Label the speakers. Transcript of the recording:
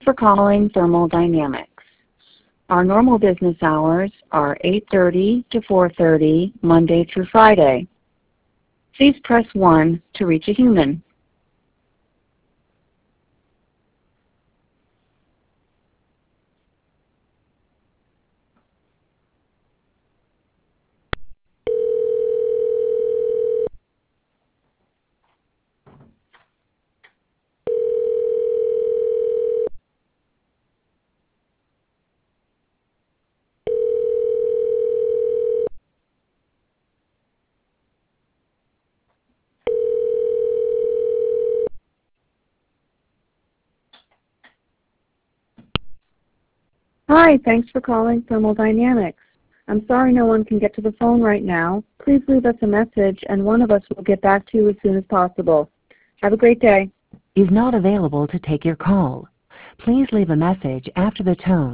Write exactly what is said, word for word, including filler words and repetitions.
Speaker 1: For calling Thermal Dynamics. Our normal business hours are eight thirty to four thirty, Monday through Friday. Please press one to reach a human. Hi, thanks for calling Thermal Dynamics. I'm sorry no one can get to the phone right now. Please leave us a message and one of us will get back to you as soon as possible. Have a great day.
Speaker 2: Is not available to take your call. Please leave a message after the tone.